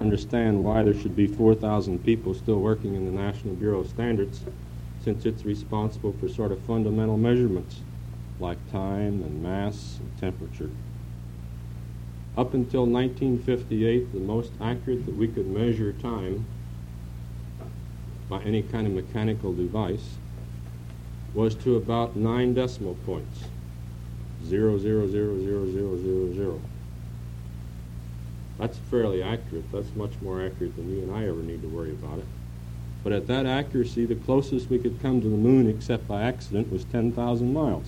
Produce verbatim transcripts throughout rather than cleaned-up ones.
understand why there should be four thousand people still working in the National Bureau of Standards, since it's responsible for sort of fundamental measurements like time and mass and temperature. Up until nineteen fifty-eight, the most accurate that we could measure time by any kind of mechanical device was to about nine decimal points, zero, zero, zero, zero, zero, zero, zero. That's fairly accurate. That's much more accurate than you and I ever need to worry about it. But at that accuracy, the closest we could come to the moon, except by accident, was ten thousand miles.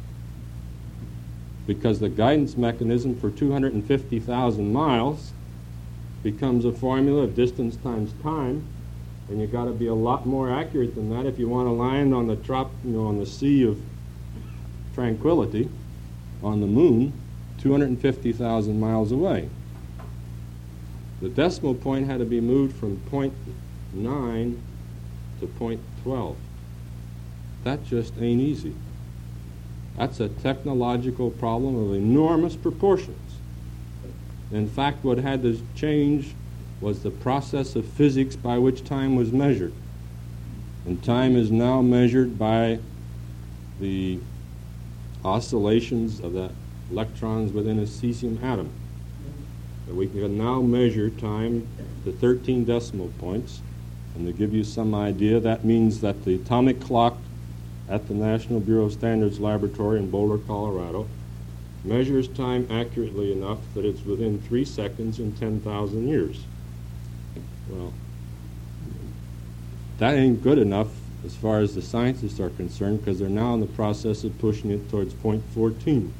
Because the guidance mechanism for two hundred fifty thousand miles becomes a formula of distance times time, and you've got to be a lot more accurate than that if you want to land on the trop, you know, on the Sea of Tranquility, on the moon, two hundred fifty thousand miles away. The decimal point had to be moved from point nine to point twelve. That just ain't easy. That's a technological problem of enormous proportions. In fact, what had to change was the process of physics by which time was measured. And time is now measured by the oscillations of the electrons within a cesium atom. And we can now measure time to thirteen decimal points. And to give you some idea, that means that the atomic clock at the National Bureau of Standards Laboratory in Boulder, Colorado, measures time accurately enough that it's within three seconds in ten thousand years. Well, that ain't good enough as far as the scientists are concerned, because they're now in the process of pushing it towards point fourteen.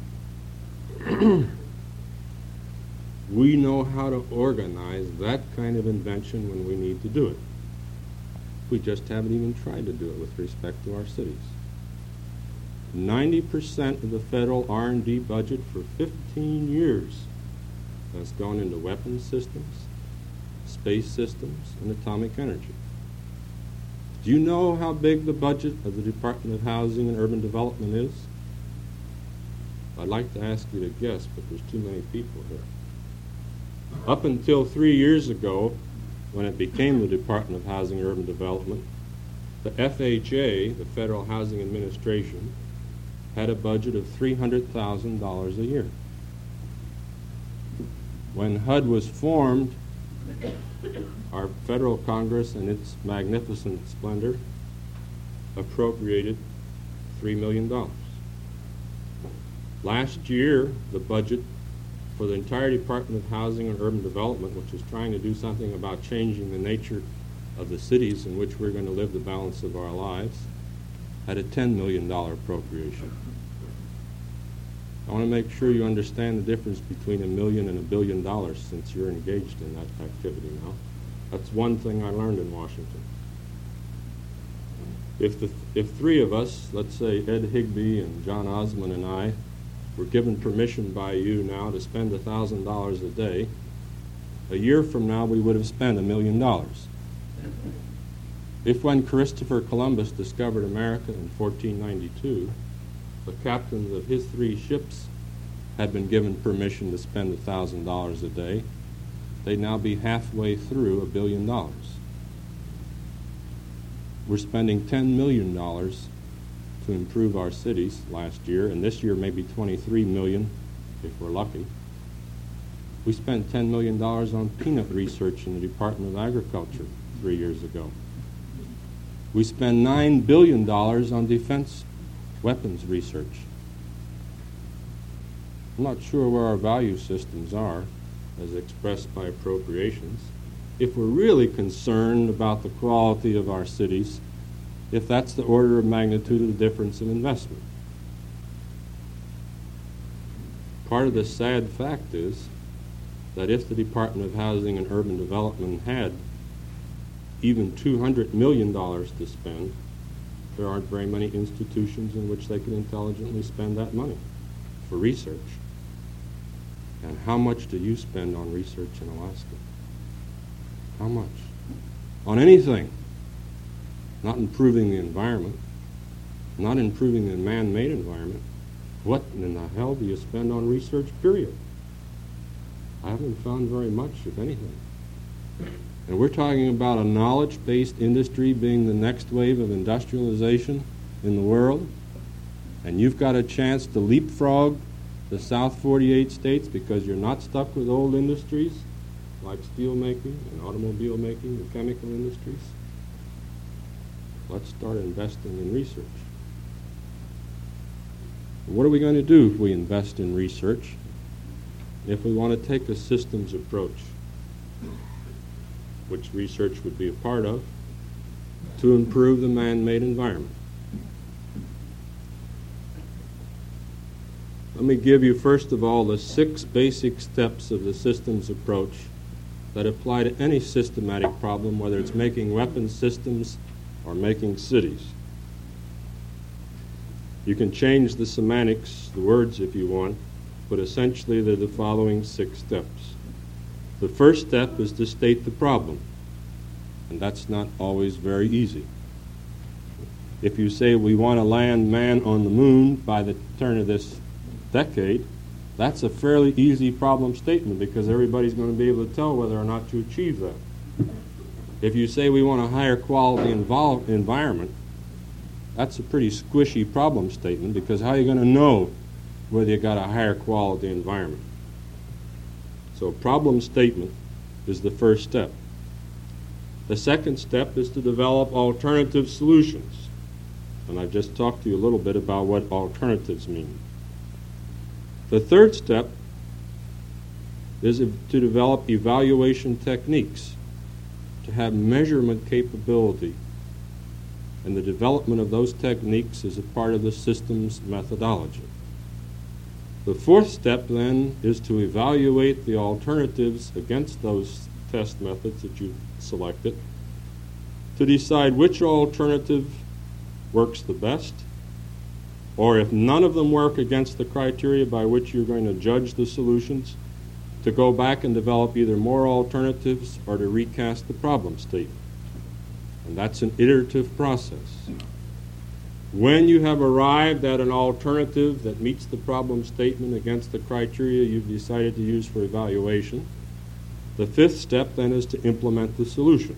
We know how to organize that kind of invention when we need to do it. We just haven't even tried to do it with respect to our cities. ninety percent of the federal R and D budget for fifteen years has gone into weapons systems, space systems, and atomic energy. Do you know how big the budget of the Department of Housing and Urban Development is? I'd like to ask you to guess, but there's too many people here. Up until three years ago, when it became the Department of Housing and Urban Development, the F H A, the Federal Housing Administration, had a budget of three hundred thousand dollars a year. When H U D was formed, our federal Congress, in its magnificent splendor, appropriated three million dollars. Last year, the budget for the entire Department of Housing and Urban Development, which is trying to do something about changing the nature of the cities in which we're going to live the balance of our lives, had a ten million dollars appropriation. I want to make sure you understand the difference between a million and a billion dollars, since you're engaged in that activity now. That's one thing I learned in Washington. If, the, if three of us, let's say Ed Higby and John Osmond and I, were given permission by you now to spend one thousand dollars a day, a year from now we would have spent a million dollars. If when Christopher Columbus discovered America in fourteen ninety-two, the captains of his three ships had been given permission to spend one thousand dollars a day, they'd now be halfway through a billion dollars. We're spending ten million dollars to improve our cities last year, and this year maybe twenty-three million dollars if we're lucky. We spent ten million dollars on peanut research in the Department of Agriculture three years ago. We spend nine billion dollars on defense weapons research. I'm not sure where our value systems are as expressed by appropriations. If we're really concerned about the quality of our cities, if that's the order of magnitude of the difference in investment. Part of the sad fact is that if the Department of Housing and Urban Development had even two hundred million dollars to spend, there aren't very many institutions in which they can intelligently spend that money for research. And how much do you spend on research in Alaska? How much? On anything. Not improving the environment, not improving the man-made environment. What in the hell do you spend on research, period? I haven't found very much, if anything. And we're talking about a knowledge-based industry being the next wave of industrialization in the world. And you've got a chance to leapfrog the South forty-eight states because you're not stuck with old industries like steel making and automobile making and chemical industries. Let's start investing in research. What are we going to do if we invest in research? If we want to take a systems approach, which research would be a part of, to improve the man-made environment. Let me give you, first of all, the six basic steps of the systems approach that apply to any systematic problem, whether it's making weapons systems or making cities. You can change the semantics, the words if you want, but essentially they're the following six steps. The first step is to state the problem, and that's not always very easy. If you say we want to land man on the moon by the turn of this decade, that's a fairly easy problem statement because everybody's going to be able to tell whether or not to achieve that. If you say we want a higher quality invol- environment, that's a pretty squishy problem statement because how are you going to know whether you got a higher quality environment? So problem statement is the first step. The second step is to develop alternative solutions. And I've just talked to you a little bit about what alternatives mean. The third step is to develop evaluation techniques, to have measurement capability. And the development of those techniques is a part of the systems methodology. The fourth step, then, is to evaluate the alternatives against those test methods that you've selected to decide which alternative works the best, or if none of them work against the criteria by which you're going to judge the solutions, to go back and develop either more alternatives or to recast the problem statement. And that's an iterative process. When you have arrived at an alternative that meets the problem statement against the criteria you've decided to use for evaluation, the fifth step then is to implement the solution.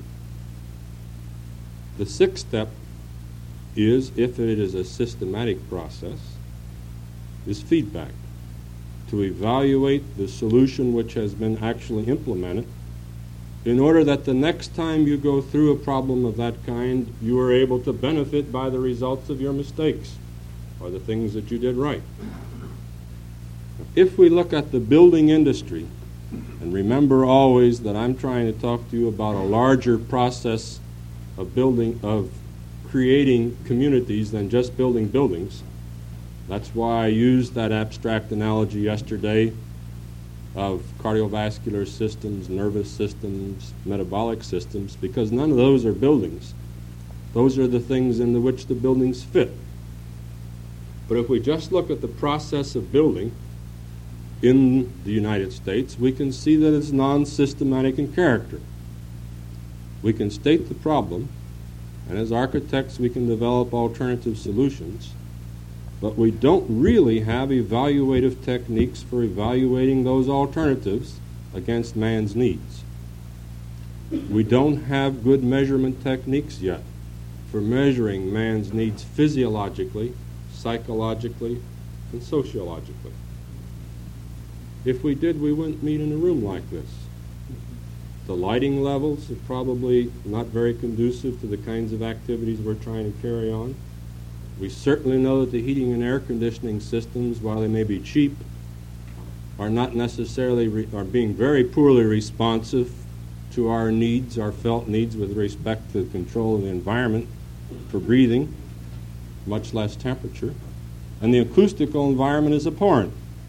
The sixth step is, if it is a systematic process, is feedback, to evaluate the solution which has been actually implemented in order that the next time you go through a problem of that kind, you are able to benefit by the results of your mistakes or the things that you did right. If we look at the building industry, and remember always that I'm trying to talk to you about a larger process of building, of creating communities than just building buildings. That's why I used that abstract analogy yesterday of cardiovascular systems, nervous systems, metabolic systems, because none of those are buildings. Those are the things in which the buildings fit. But if we just look at the process of building in the United States, we can see that it's non-systematic in character. We can state the problem, and as architects we can develop alternative solutions, but we don't really have evaluative techniques for evaluating those alternatives against man's needs. We don't have good measurement techniques yet for measuring man's needs physiologically, psychologically, and sociologically. If we did, we wouldn't meet in a room like this. The lighting levels are probably not very conducive to the kinds of activities we're trying to carry on. We certainly know that the heating and air conditioning systems, while they may be cheap, are not necessarily, re- are being very poorly responsive to our needs, our felt needs with respect to the control of the environment for breathing, much less temperature. And the acoustical environment is abhorrent.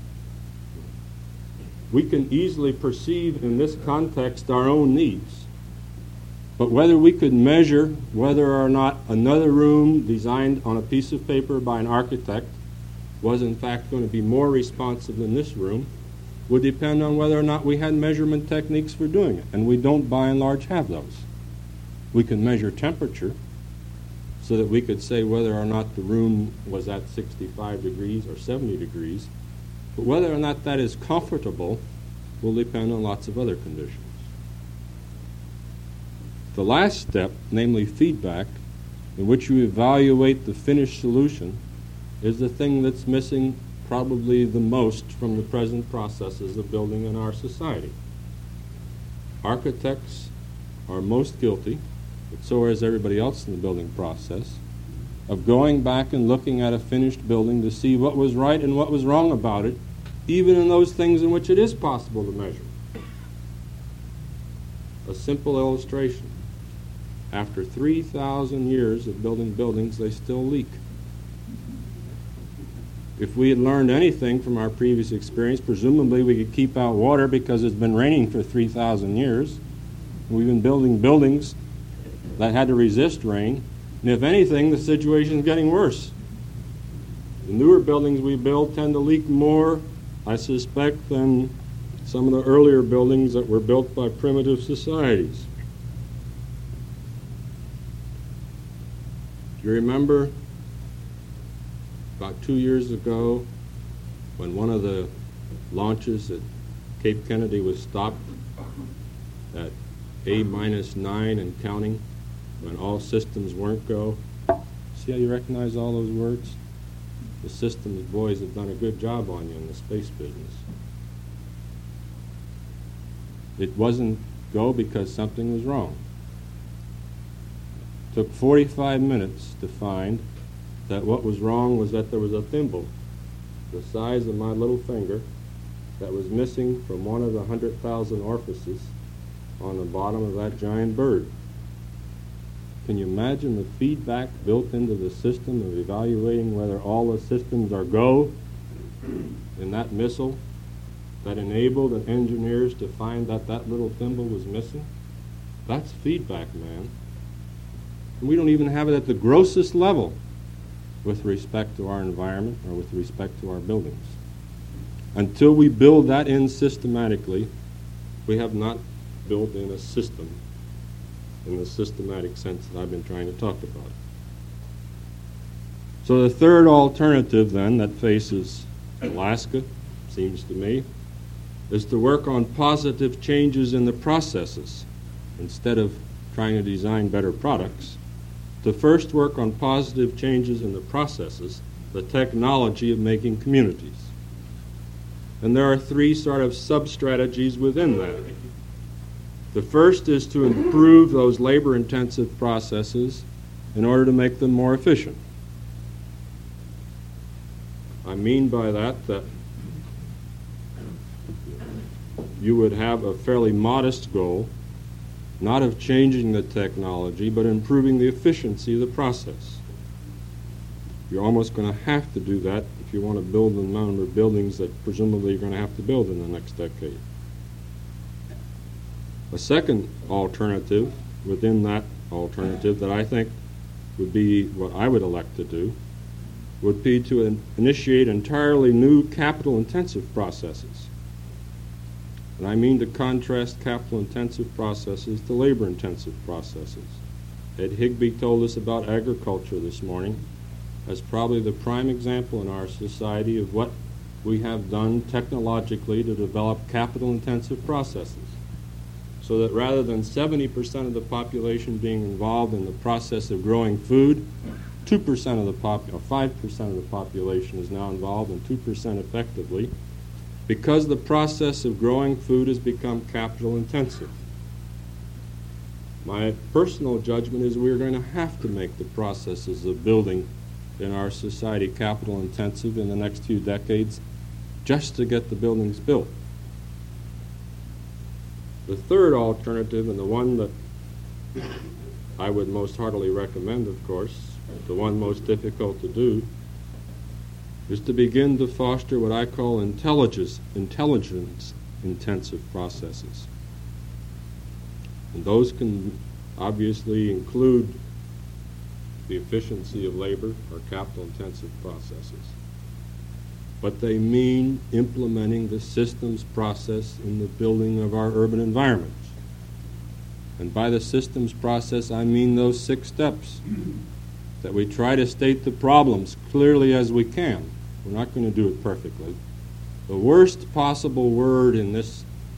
We can easily perceive in this context our own needs. But whether we could measure whether or not another room designed on a piece of paper by an architect was in fact going to be more responsive than this room would depend on whether or not we had measurement techniques for doing it. And we don't by and large have those. We can measure temperature so that we could say whether or not the room was at sixty-five degrees or seventy degrees. But whether or not that is comfortable will depend on lots of other conditions. The last step, namely feedback, in which you evaluate the finished solution, is the thing that's missing probably the most from the present processes of building in our society. Architects are most guilty, but so is everybody else in the building process, of going back and looking at a finished building to see what was right and what was wrong about it, even in those things in which it is possible to measure. A simple illustration. After three thousand years of building buildings, they still leak. If we had learned anything from our previous experience, presumably we could keep out water because it's been raining for three thousand years. We've been building buildings that had to resist rain. And if anything, the situation is getting worse. The newer buildings we build tend to leak more, I suspect, than some of the earlier buildings that were built by primitive societies. Do you remember about two years ago when one of the launches at Cape Kennedy was stopped at A minus nine and counting, when all systems weren't go? See how you recognize all those words? The systems boys have done a good job on you in the space business. It wasn't go because something was wrong. It took forty-five minutes to find that what was wrong was that there was a thimble the size of my little finger that was missing from one of the one hundred thousand orifices on the bottom of that giant bird. Can you imagine the feedback built into the system of evaluating whether all the systems are go in that missile that enabled the engineers to find that that little thimble was missing? That's feedback, man. And we don't even have it at the grossest level with respect to our environment or with respect to our buildings. Until we build that in systematically, we have not built in a system in the systematic sense that I've been trying to talk about. So the third alternative then that faces Alaska, seems to me, is to work on positive changes in the processes instead of trying to design better products. To first work on positive changes in the processes, the technology of making communities. And there are three sort of sub-strategies within that. The first is to improve those labor-intensive processes in order to make them more efficient. I mean by that that you would have a fairly modest goal, not of changing the technology, but improving the efficiency of the process. You're almost going to have to do that if you want to build the number of buildings that presumably you're going to have to build in the next decade. A second alternative within that alternative that I think would be what I would elect to do would be to in- initiate entirely new capital-intensive processes. And I mean to contrast capital-intensive processes to labor-intensive processes. Ed Higby told us about agriculture this morning as probably the prime example in our society of what we have done technologically to develop capital-intensive processes. So that rather than seventy percent of the population being involved in the process of growing food, two percent of the pop- or five percent of the population is now involved, and two percent effectively, because the process of growing food has become capital intensive. My personal judgment is we're going to have to make the processes of building in our society capital intensive in the next few decades just to get the buildings built. The third alternative, and the one that I would most heartily recommend, of course, the one most difficult to do, is to begin to foster what I call intelligence, intelligence-intensive processes. And those can obviously include the efficiency of labor or capital-intensive processes. But they mean implementing the systems process in the building of our urban environments. And by the systems process, I mean those six steps that we try to state the problems clearly as we can. We're not going to do it perfectly. The worst possible word in this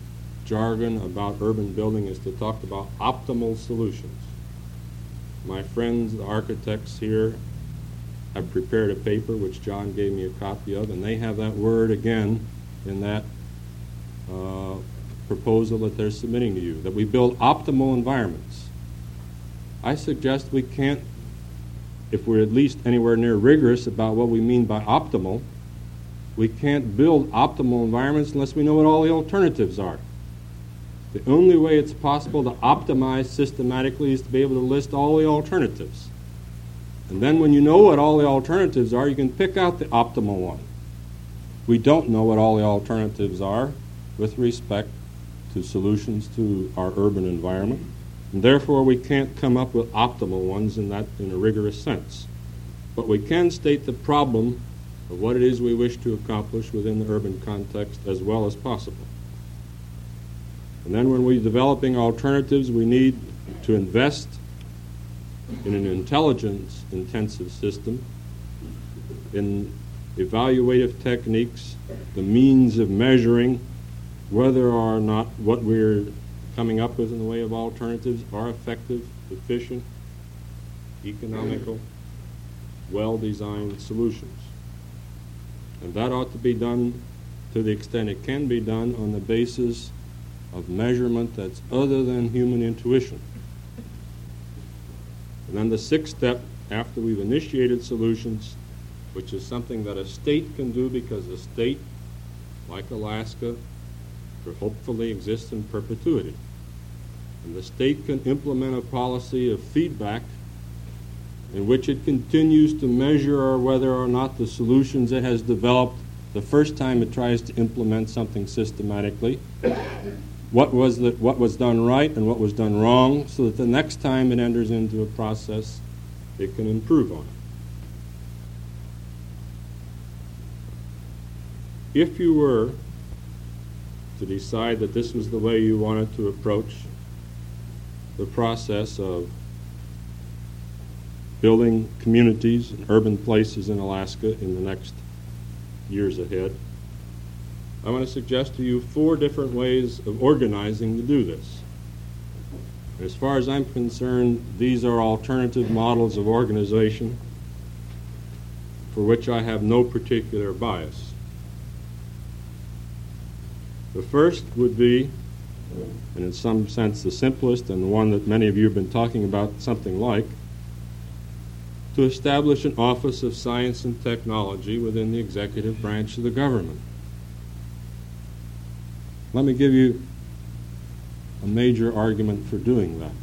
jargon about urban building is to talk about optimal solutions. My friends, the architects here, have prepared a paper which John gave me a copy of, and they have that word again in that uh, proposal that they're submitting to you, that we build optimal environments. I suggest we can't, if we're at least anywhere near rigorous about what we mean by optimal, we can't build optimal environments unless we know what all the alternatives are. The only way it's possible to optimize systematically is to be able to list all the alternatives. And then when you know what all the alternatives are, you can pick out the optimal one. We don't know what all the alternatives are with respect to solutions to our urban environment, and therefore we can't come up with optimal ones in that in a rigorous sense. But we can state the problem of what it is we wish to accomplish within the urban context as well as possible. And then when we're developing alternatives, we need to invest in an intelligence-intensive system, in evaluative techniques, the means of measuring whether or not what we're coming up with in the way of alternatives are effective, efficient, economical, well-designed solutions. And that ought to be done to the extent it can be done on the basis of measurement that's other than human intuition. And then the sixth step, after we've initiated solutions, which is something that a state can do because a state, like Alaska, hopefully exists in perpetuity. And the state can implement a policy of feedback in which it continues to measure whether or not the solutions it has developed the first time it tries to implement something systematically, what was the, what was done right and what was done wrong, so that the next time it enters into a process, it can improve on it. If you were to decide that this was the way you wanted to approach the process of building communities and urban places in Alaska in the next years ahead, I want to suggest to you four different ways of organizing to do this. As far as I'm concerned, these are alternative models of organization for which I have no particular bias. The first would be, and in some sense the simplest and the one that many of you have been talking about, something like, to establish an Office of Science and Technology within the executive branch of the government. Let me give you a major argument for doing that.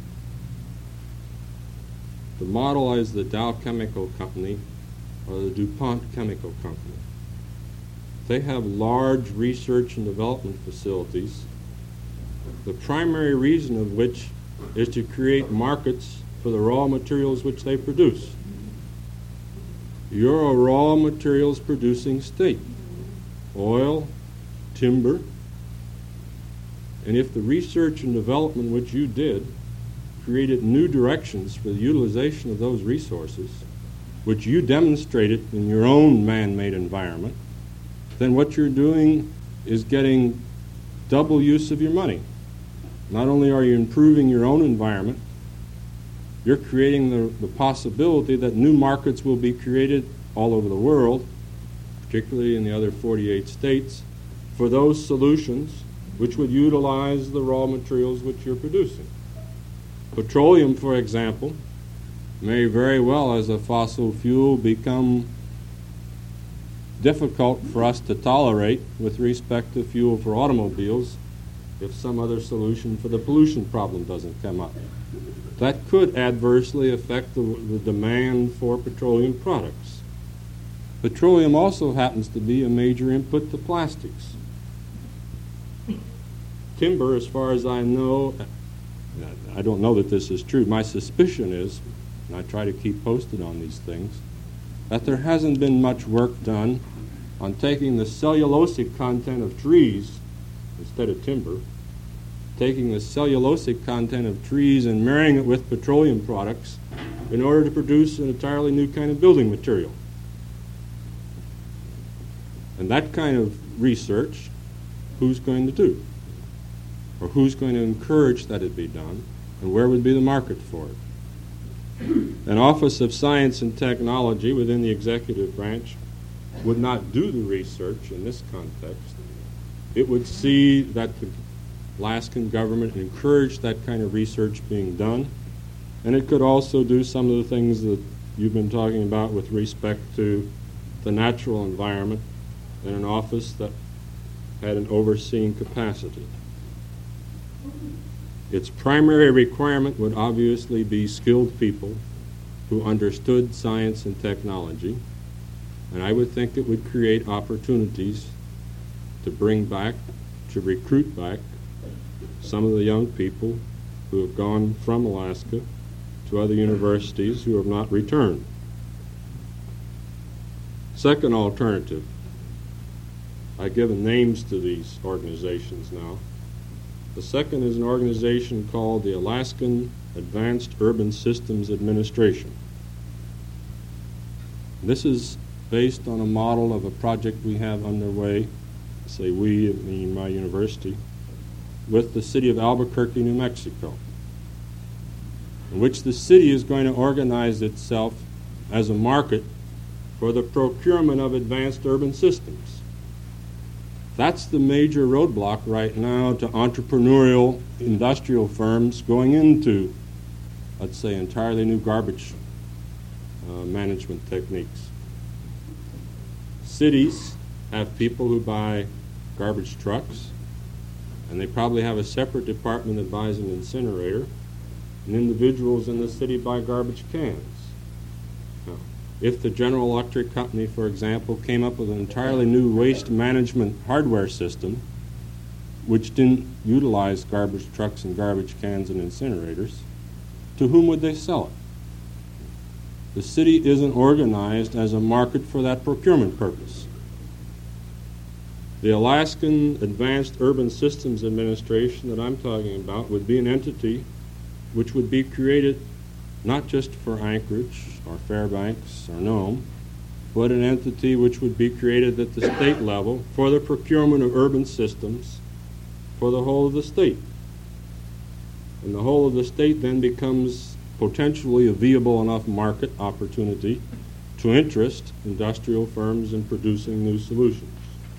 The model is the Dow Chemical Company or the DuPont Chemical Company. They have large research and development facilities, the primary reason of which is to create markets for the raw materials which they produce. You're a raw materials producing state, oil, timber, and if the research and development which you did created new directions for the utilization of those resources, which you demonstrated in your own man-made environment, then what you're doing is getting double use of your money. Not only are you improving your own environment, you're creating the, the possibility that new markets will be created all over the world, particularly in the other forty-eight states, for those solutions which would utilize the raw materials which you're producing. Petroleum, for example, may very well, as a fossil fuel, become difficult for us to tolerate with respect to fuel for automobiles if some other solution for the pollution problem doesn't come up. That could adversely affect the, the demand for petroleum products. Petroleum also happens to be a major input to plastics. Timber, as far as I know, I don't know that this is true. My suspicion is, and I try to keep posted on these things, that there hasn't been much work done on taking the cellulosic content of trees instead of timber, taking the cellulosic content of trees and marrying it with petroleum products in order to produce an entirely new kind of building material. And that kind of research, who's going to do? or who's going to encourage that it be done, and where would be the market for it? An Office of Science and Technology within the executive branch would not do the research in this context. It would see that the Alaskan government encouraged that kind of research being done, and it could also do some of the things that you've been talking about with respect to the natural environment in an office that had an overseeing capacity. Its primary requirement would obviously be skilled people who understood science and technology, and I would think it would create opportunities to bring back, to recruit back some of the young people who have gone from Alaska to other universities who have not returned. Second alternative, I've given names to these organizations now. The second is an organization called the Alaskan Advanced Urban Systems Administration. This is based on a model of a project we have underway, say we, I mean my university, with the city of Albuquerque, New Mexico, in which the city is going to organize itself as a market for the procurement of advanced urban systems. That's the major roadblock right now to entrepreneurial industrial firms going into, let's say, entirely new garbage uh, management techniques. Cities have people who buy garbage trucks, and they probably have a separate department that buys an incinerator, and individuals in the city buy garbage cans. Now, if the General Electric Company, for example, came up with an entirely new waste management hardware system which didn't utilize garbage trucks and garbage cans and incinerators, to whom would they sell it? The city isn't organized as a market for that procurement purpose. The Alaskan Advanced Urban Systems Administration that I'm talking about would be an entity which would be created not just for Anchorage or Fairbanks or Nome, but an entity which would be created at the state level for the procurement of urban systems for the whole of the state. And the whole of the state then becomes potentially a viable enough market opportunity to interest industrial firms in producing new solutions.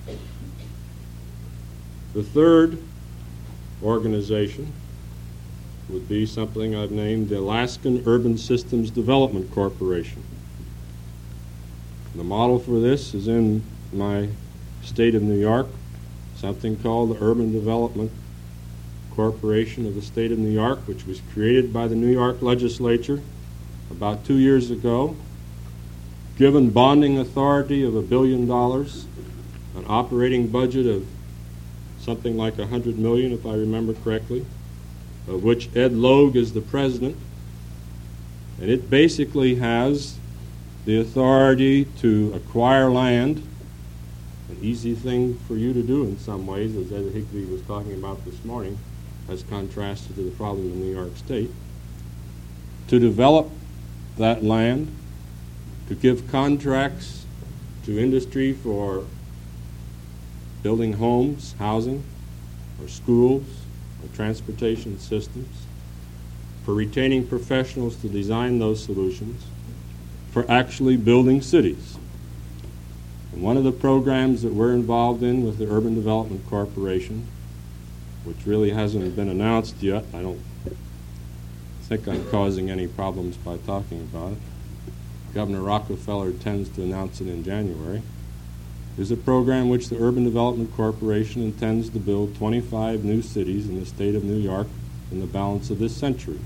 The third organization would be something I've named the Alaskan Urban Systems Development Corporation. The model for this is in my state of New York, something called the Urban Development Corporation of the State of New York, which was created by the New York legislature about two years ago, given bonding authority of a billion dollars, an operating budget of something like a hundred million, if I remember correctly, of which Ed Logue is the president, and it basically has the authority to acquire land, an easy thing for you to do in some ways, as Ed Higbee was talking about this morning, as contrasted to the problem in New York State, to develop that land, to give contracts to industry for building homes, housing, or schools, or transportation systems, for retaining professionals to design those solutions, for actually building cities. And one of the programs that we're involved in with the Urban Development Corporation, which really hasn't been announced yet, I don't think I'm causing any problems by talking about it. Governor Rockefeller intends to announce it in January, is a program which the Urban Development Corporation intends to build twenty-five new cities in the state of New York in the balance of this century.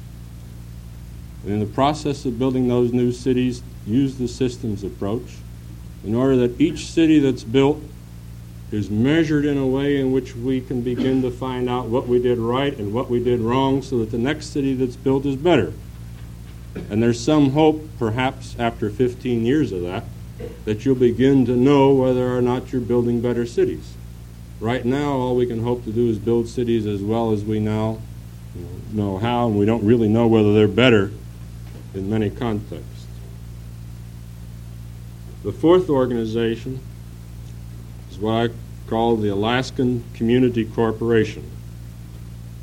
And in the process of building those new cities, use the systems approach in order that each city that's built is measured in a way in which we can begin to find out what we did right and what we did wrong so that the next city that's built is better. And there's some hope, perhaps after fifteen years of that, that you'll begin to know whether or not you're building better cities. Right now, all we can hope to do is build cities as well as we now you know, know how, and we don't really know whether they're better in many contexts. The fourth organization is what I call the Alaskan Community Corporation.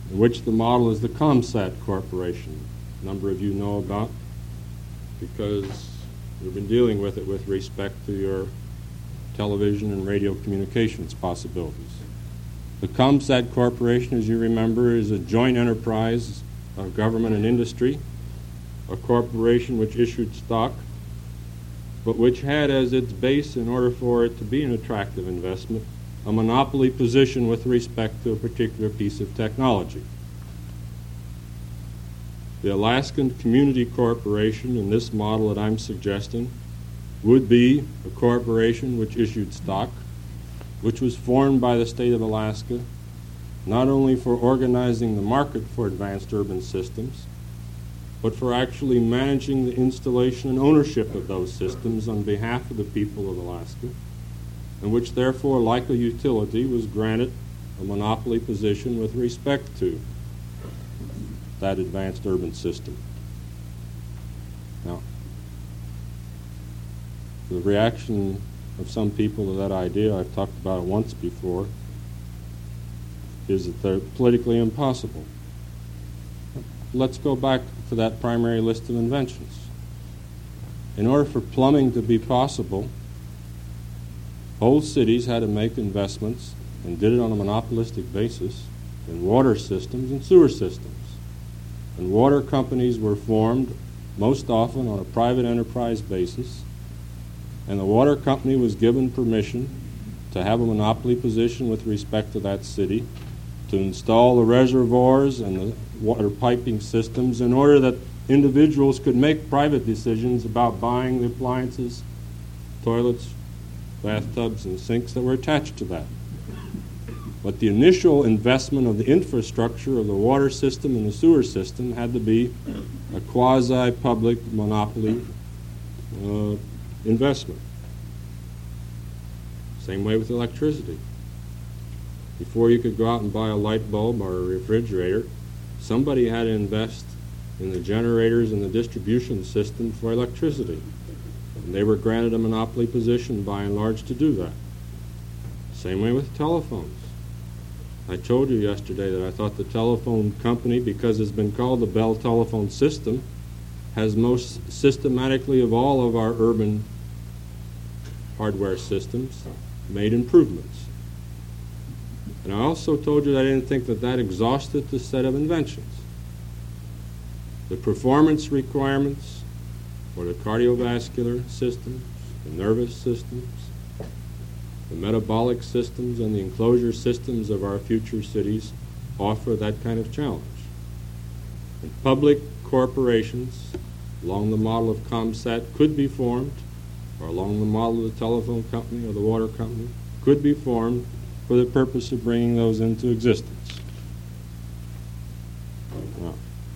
in which the model is the ComSat Corporation. A number of you know about because we've been dealing with it with respect to your television and radio communications possibilities. The ComSat Corporation, as you remember, is a joint enterprise of government and industry, a corporation which issued stock, but which had as its base, in order for it to be an attractive investment, a monopoly position with respect to a particular piece of technology. The Alaskan Community Corporation, in this model that I'm suggesting, would be a corporation which issued stock, which was formed by the state of Alaska, not only for organizing the market for advanced urban systems, but for actually managing the installation and ownership of those systems on behalf of the people of Alaska, and which therefore, like a utility, was granted a monopoly position with respect to that advanced urban system. Now, the reaction of some people to that idea, I've talked about it once before, is that they're politically impossible. Let's go back to that primary list of inventions. In order for plumbing to be possible, whole cities had to make investments, and did it on a monopolistic basis, in water systems and sewer systems. And water companies were formed most often on a private enterprise basis, and the water company was given permission to have a monopoly position with respect to that city, to install the reservoirs and the water piping systems in order that individuals could make private decisions about buying the appliances, toilets, bathtubs, and sinks that were attached to that. But the initial investment of the infrastructure of the water system and the sewer system had to be a quasi-public monopoly uh, investment. Same way with electricity. Before you could go out and buy a light bulb or a refrigerator, somebody had to invest in the generators and the distribution system for electricity. And they were granted a monopoly position by and large to do that. Same way with telephones. I told you yesterday that I thought the telephone company, because it's been called the Bell Telephone System, has most systematically of all of our urban hardware systems made improvements. And I also told you that I didn't think that that exhausted the set of inventions. The performance requirements for the cardiovascular systems, the nervous systems, the metabolic systems, and the enclosure systems of our future cities offer that kind of challenge. And public corporations, along the model of ComSat, could be formed, or along the model of the telephone company or the water company, could be formed for the purpose of bringing those into existence. Now,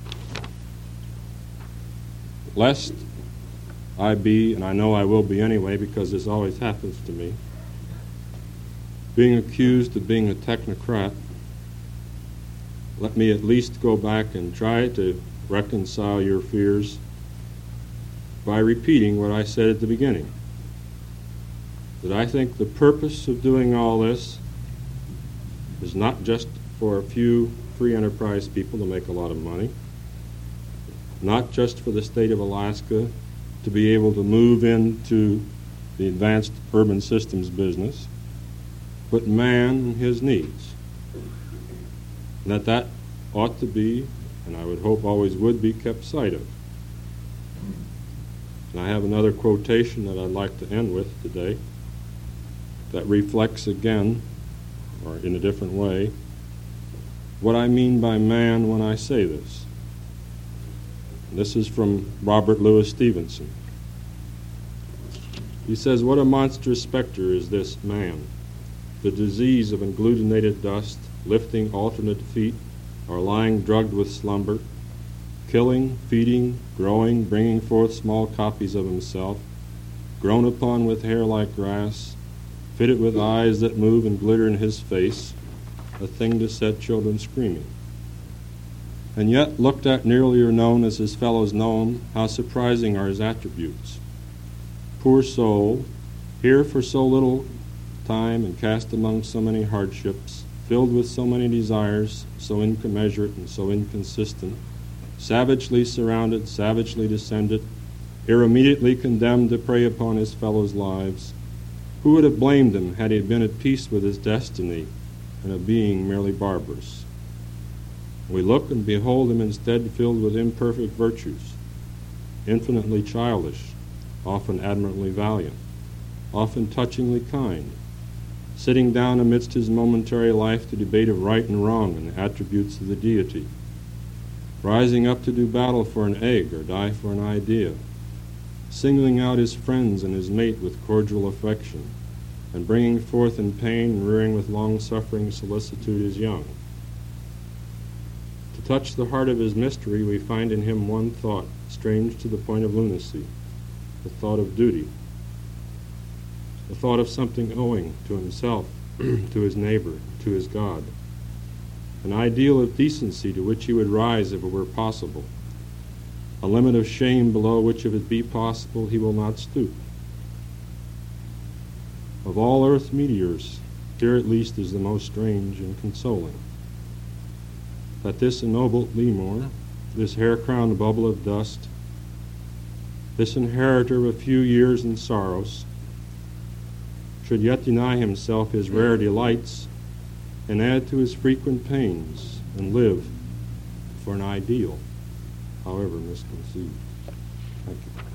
lest I be, and I know I will be anyway because this always happens to me, being accused of being a technocrat, let me at least go back and try to reconcile your fears by repeating what I said at the beginning. That I think the purpose of doing all this is not just for a few free enterprise people to make a lot of money, not just for the state of Alaska to be able to move into the advanced urban systems business, but man and his needs. And that that ought to be, and I would hope always would be, kept sight of. And I have another quotation that I'd like to end with today that reflects again, or in a different way, what I mean by man when I say this. This is from Robert Louis Stevenson. He says, "What a monstrous specter is this man, the disease of agglutinated dust, lifting alternate feet, or lying drugged with slumber, killing, feeding, growing, bringing forth small copies of himself, grown upon with hair like grass, fitted with eyes that move and glitter in his face, a thing to set children screaming. And yet, looked at nearly or known as his fellows know him, how surprising are his attributes. Poor soul, here for so little time and cast among so many hardships, filled with so many desires, so incommensurate and so inconsistent, savagely surrounded, savagely descended, irremediately condemned to prey upon his fellows' lives, who would have blamed him had he been at peace with his destiny and a being merely barbarous? We look and behold him instead filled with imperfect virtues, infinitely childish, often admirably valiant, often touchingly kind, sitting down amidst his momentary life to debate of right and wrong and the attributes of the deity, rising up to do battle for an egg or die for an idea, singling out his friends and his mate with cordial affection, and bringing forth in pain and rearing with long-suffering solicitude his young. To touch the heart of his mystery, we find in him one thought, strange to the point of lunacy, the thought of duty, the thought of something owing to himself, to his neighbor, to his God, an ideal of decency to which he would rise if it were possible, a limit of shame below which, if it be possible, he will not stoop. Of all earth's meteors, here at least is the most strange and consoling, that this ennobled lemur, this hair-crowned bubble of dust, this inheritor of a few years and sorrows, should yet deny himself his rare delights and add to his frequent pains and live for an ideal, however misconceived. Thank you.